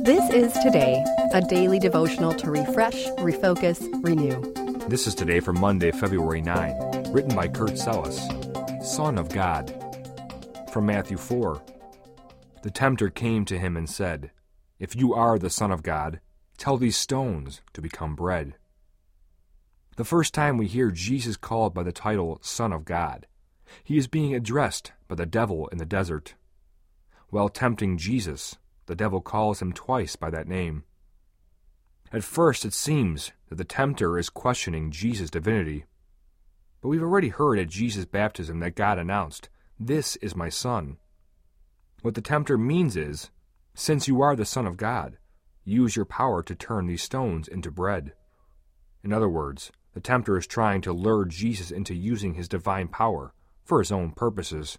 This is Today, a daily devotional to refresh, refocus, renew. This is Today for Monday, February 9, written by Kurt Sellis, Son of God. From Matthew 4. The tempter came to him and said, "If you are the Son of God, tell these stones to become bread." The first time we hear Jesus called by the title Son of God, he is being addressed by the devil in the desert. While tempting Jesus, the devil calls him twice by that name. At first, it seems that the tempter is questioning Jesus' divinity. But we've already heard at Jesus' baptism that God announced, "This is my Son." What the tempter means is, since you are the Son of God, use your power to turn these stones into bread. In other words, the tempter is trying to lure Jesus into using his divine power for his own purposes.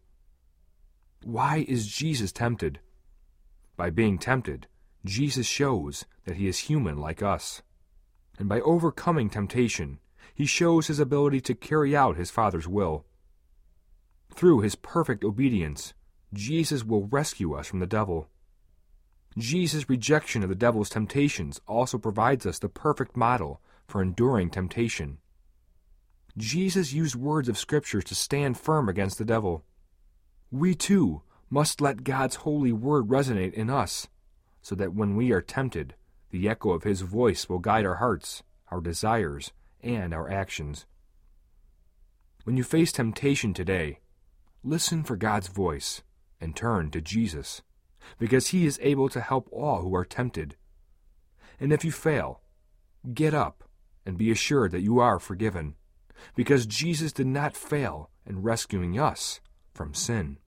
Why is Jesus tempted? By being tempted, Jesus shows that he is human like us. And by overcoming temptation, he shows his ability to carry out his Father's will. Through his perfect obedience, Jesus will rescue us from the devil. Jesus' rejection of the devil's temptations also provides us the perfect model for enduring temptation. Jesus used words of Scripture to stand firm against the devil. We too must let God's holy word resonate in us, so that when we are tempted, the echo of his voice will guide our hearts, our desires, and our actions. When you face temptation today, listen for God's voice and turn to Jesus, because he is able to help all who are tempted. And if you fail, get up and be assured that you are forgiven, because Jesus did not fail in rescuing us from sin.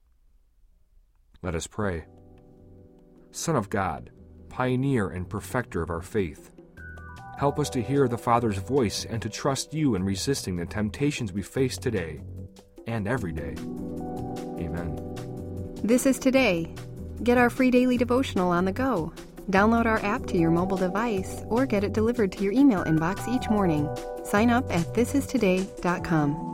Let us pray. Son of God, pioneer and perfecter of our faith, help us to hear the Father's voice and to trust you in resisting the temptations we face today and every day. Amen. This is Today. Get our free daily devotional on the go. Download our app to your mobile device or get it delivered to your email inbox each morning. Sign up at thisistoday.com.